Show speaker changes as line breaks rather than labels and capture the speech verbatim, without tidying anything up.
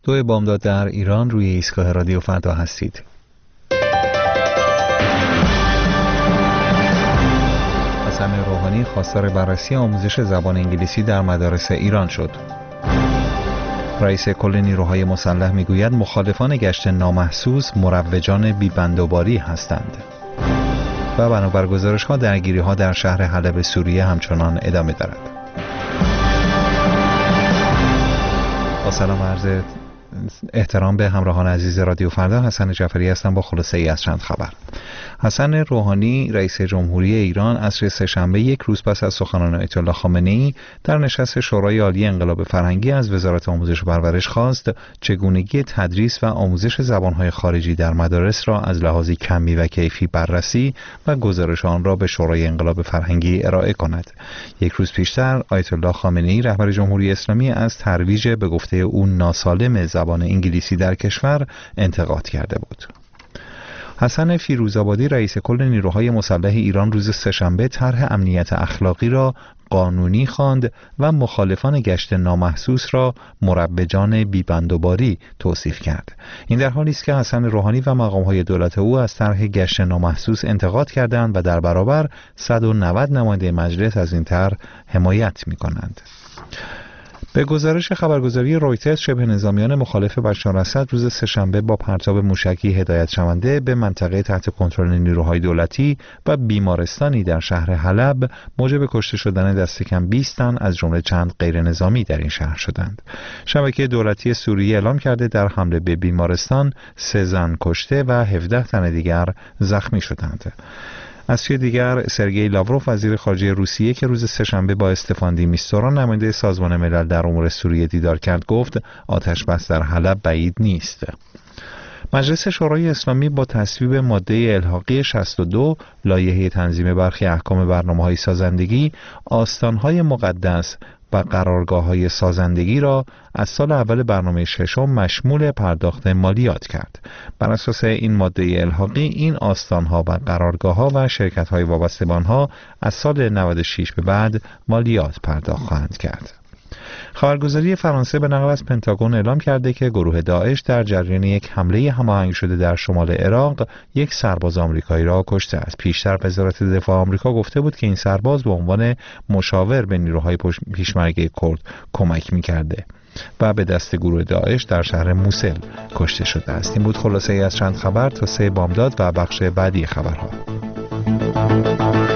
دو بامداد در ایران روی ایستگاه رادیو فردا هستید. حسن روحانی خواستار بررسی آموزش زبان انگلیسی در مدارس ایران شد. رئیس کل نیروهای مسلح میگوید مخالفان گشت نامحسوس مروجان بی‌بندوباری هستند. و بنابر گزارش‌ها درگیری‌ها در شهر حلب سوریه همچنان ادامه دارد. با سلام عرض احترام به همراهان عزیز رادیو فردا، حسن جعفری هستم با خلاصه ای از چند خبر. حسن روحانی رئیس جمهوری ایران عصر سه‌شنبه یک روز پس از سخنان آیت الله خامنه‌ای در نشست شورای عالی انقلاب فرهنگی از وزارت آموزش و پرورش خواست چگونگی تدریس و آموزش زبان‌های خارجی در مدارس را از لحاظ کمی و کیفی بررسی و گزارش آن را به شورای انقلاب فرهنگی ارائه کند. یک روز پیشتر آیت الله خامنه‌ای رهبر جمهوری اسلامی از ترویج به گفته او ناسالم زبان انگلیسی در کشور انتقاد کرده بود. حسن فیروزآبادی رئیس کل نیروهای مسلح ایران روز سه‌شنبه طرح امنیت اخلاقی را قانونی خواند و مخالفان گشت نامحسوس را مروجان بی‌بندوباری توصیف کرد. این در حالی است که حسن روحانی و مقام‌های دولت او از طرح گشت نامحسوس انتقاد کردند و در برابر صد و نود نماینده مجلس از این طرح حمایت می‌کنند. به گزارش خبرگزاری رویترز، شبه نظامیان مخالف بشار اسد روز سه‌شنبه با پرتاب موشکی هدایت شونده به منطقه تحت کنترل نیروهای دولتی و بیمارستانی در شهر حلب موجب کشته شدن دست کم بیست تن از جمله چند غیر نظامی در این شهر شدند. شبکه دولتی سوریه اعلام کرده در حمله به بیمارستان سه زن کشته و هفده تن دیگر زخمی شدند. از سوی دیگر سرگئی لاوروف وزیر خارجه روسیه که روز سه‌شنبه با استفان دیمیستورا نماینده سازمان ملل در امور سوریه دیدار کرد گفت آتش بس در حلب بعید نیست. مجلس شورای اسلامی با تصویب ماده الحاقی شصت و دو لایحه تنظیم برخی احکام برنامه‌های سازندگی آستان‌های مقدس و قرارگاه‌های سازندگی را از سال اول برنامه ششم مشمول پرداخت مالیات کرد. بر اساس این ماده الحاقی این آستان‌ها و قرارگاه‌ها و شرکت‌های وابسته به آنها از سال نود و شش به بعد مالیات پرداخت خواهند کرد. خبرگزاری فرانسه به نقل از پنتاگون اعلام کرده که گروه داعش در جریان یک حمله هماهنگ شده در شمال عراق یک سرباز آمریکایی را کشته است. پیشتر وزارت دفاع آمریکا گفته بود که این سرباز به عنوان مشاور به نیروهای پیشمرگه کرد کمک می‌کرده و به دست گروه داعش در شهر موسل کشته شده است. این بود خلاصه ای از چند خبر تا سه بامداد و بخش بعدی خبرها.